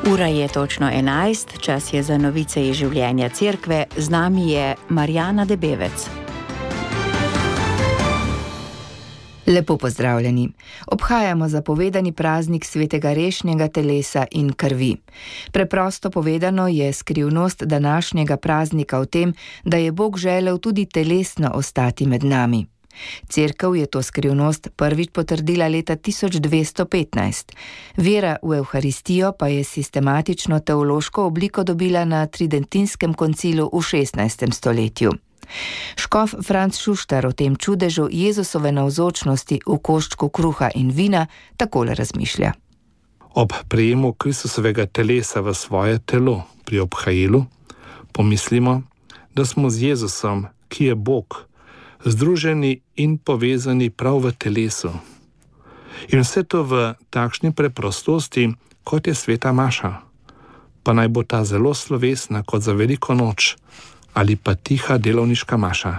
Ura je točno 11, čas je za novice iz življenja cerkve, z nami je Marjana Debevec. Lepo pozdravljeni. Obhajamo zapovedani praznik svetega rešnjega telesa in krvi. Preprosto povedano je skrivnost današnjega praznika v tem, da je Bog želel tudi telesno ostati med nami. Cerkev je to skrivnost prvič potrdila leta 1215. Vera v Evharistijo pa je sistematično teološko obliko dobila na Tridentinskem koncilu v 16. stoletju. Škof Franc Šuštar o tem čudežu Jezusove navzočnosti v koščku kruha in vina takole razmišlja. Ob prejemu Kristusovega telesa v svoje telo pri obhajilu pomislimo, da smo z Jezusom, ki je Bog, združeni in povezani prav v telesu. In vse to v takšni preprostosti, kot je sveta maša. Pa naj bo ta zelo slovesna kot za veliko noč, ali pa tiha delovniška maša.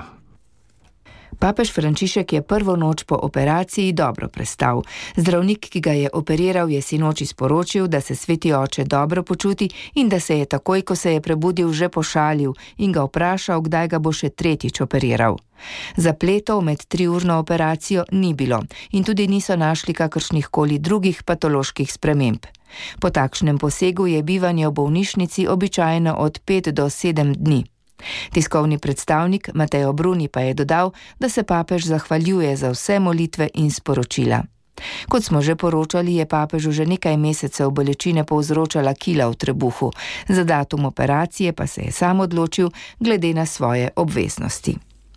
Papež Frančišek je prvo noč po operaciji dobro prestal. Zdravnik, ki ga je operiral, je sinoči sporočil, da se sveti oče dobro počuti in da se je takoj, ko se je prebudil, že pošalil in ga vprašal, kdaj ga bo še tretjič operiral. Zapletov med 3-urno operacijo ni bilo in tudi niso našli kakršnihkoli drugih patoloških sprememb. Po takšnem posegu je bivanje v bolnišnici običajno od 5 do 7 dni. Tiskovni predstavnik Mateo Bruni pa je dodal, da se papež zahvaljuje za vse molitve in sporočila. Kot smo že poročali, je papežu že nekaj mesecev bolečine povzročala kila v trebuhu, za datum operacije pa se je sam odločil glede na svoje obveznosti.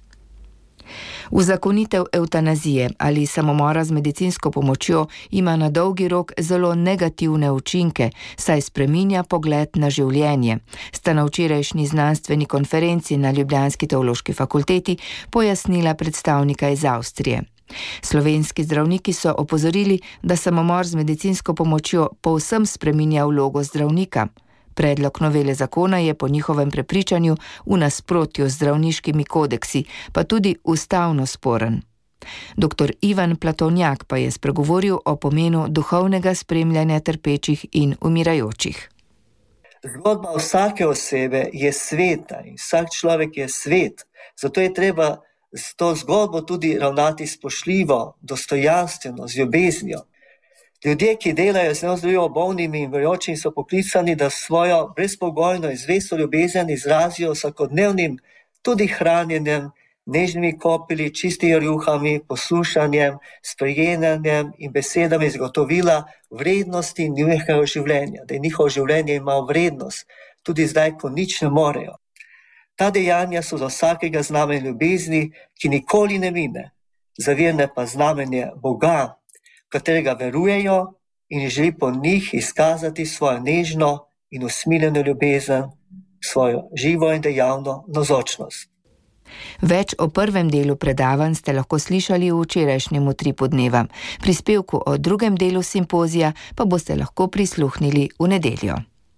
Uzakonitev evtanazije ali samomora z medicinsko pomočjo ima na dolgi rok zelo negativne učinke, saj spreminja pogled na življenje, sta na včerajšnji znanstveni konferenci na ljubljanski teološki fakulteti pojasnila predstavnika iz Avstrije. Slovenski zdravniki so opozorili, da samomor z medicinsko pomočjo povsem spreminja vlogo zdravnika. Predlog novele zakona je po njihovem prepričanju v nasprotju z zdravniškimi kodeksi, pa tudi ustavno sporen. Dr. Ivan Platovnjak pa je spregovoril o pomenu duhovnega spremljanja trpečih in umirajočih. Zgodba vsake osebe je sveta in vsak človek je svet, zato je treba s to zgodbo tudi ravnati spoštljivo, dostojanstveno, z ljubeznijo. Ljudje, ki delajo z neozdravljivo bolnimi in umirajočimi, so poklicani, da svojo brezpogojno in zvesto ljubezen izrazijo vsakodnevnim tudi hranjenjem, nežnimi kopili, čistimi rjuhami, poslušanjem, sprejemanjem in besedami zagotovila vrednosti njihovega življenja, da njihovo življenje ima vrednost, tudi zdaj, ko nič ne morejo. Ta dejanja so za vsakega znamenje ljubezni, ki nikoli ne mine, za verne pa znamenje Boga, katerega verujejo in želi po njih izkazati svojo nežno in usmiljeno ljubezen, svojo živo in dejavno navzočnost. Več o prvem delu predavanj ste lahko slišali v včerajšnjem Utripu dneva. Prispevku o drugem delu simpozija pa boste lahko prisluhnili v nedeljo.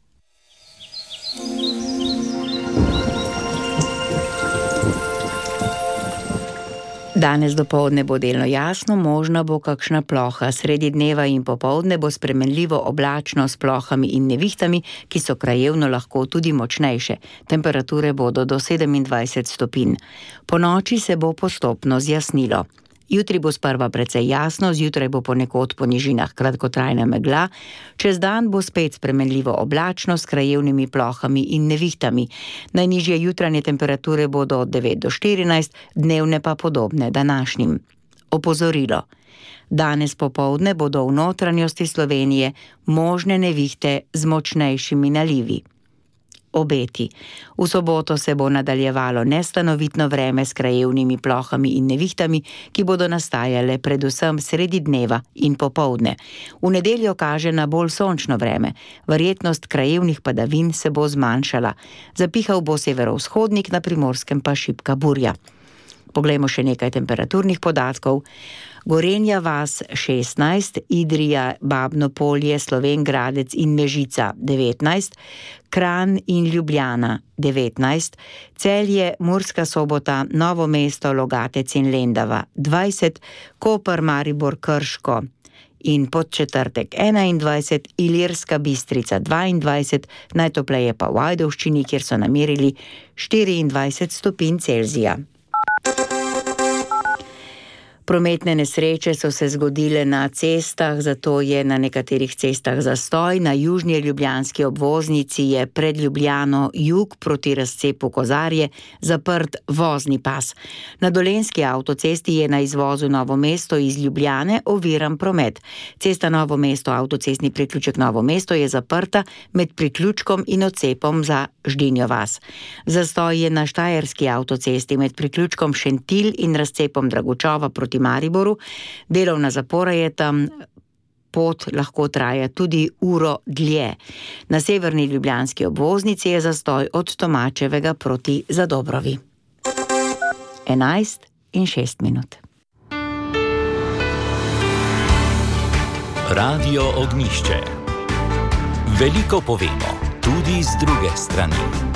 Danes dopoldne bo delno jasno, možna bo kakšna ploha. Sredi dneva in popoldne bo spremenljivo oblačno s plohami in nevihtami, ki so krajevno lahko tudi močnejše. Temperature bodo do 27 stopinj. Po noči se bo postopno zjasnilo. Jutri bo sprva precej jasno, zjutraj bo ponekod po nižinah kratkotrajna megla, čez dan bo spet spremenljivo oblačno s krajevnimi plohami in nevihtami. Najnižje jutranje temperature bodo od 9 do 14, dnevne pa podobne današnjim. Opozorilo. Danes popoldne bodo v notranjosti Slovenije možne nevihte z močnejšimi nalivi. Obeti. V soboto se bo nadaljevalo nestanovitno vreme s krajevnimi plohami in nevihtami, ki bodo nastajale predvsem sredi dneva in popoldne. V nedeljo kaže na bolj sončno vreme. Verjetnost krajevnih padavin se bo zmanjšala. Zapihal bo severovzhodnik, na Primorskem pa šibka burja. Poglejmo še nekaj temperaturnih podatkov. Gorenja vas 16, Idrija, Babno Polje, Slovenj Gradec in Mežica 19, Kranj in Ljubljana 19, Celje, Murska Sobota, Novo mesto, Logatec in Lendava 20, Koper, Maribor, Krško in Podčetrtek 21, Ilirska Bistrica 22, najtopleje pa v Ajdovščini, kjer so namerili 24 stopinj Celzija. Prometne nesreče so se zgodile na cestah, zato je na nekaterih cestah zastoj. Na južni ljubljanski obvoznici je pred Ljubljano jug proti razcepu Kozarje zaprt vozni pas. Na dolenjski avtocesti je na izvozu Novo mesto iz Ljubljane oviran promet. Cesta Novo mesto, avtocestni priključek Novo mesto je zaprta med priključkom in odcepom za Ždinjo vas. Zastoj je na štajerski avtocesti med priključkom Šentilj in razcepom Dragučova proti Mariboru. Delovna zapora je tam, pot lahko traja tudi uro dlje. Na severni ljubljanski obvoznici je zastoj od Tomačevega proti Zadobrovi. 11:06. Radio Ognjišče. Veliko povemo, tudi z druge strani.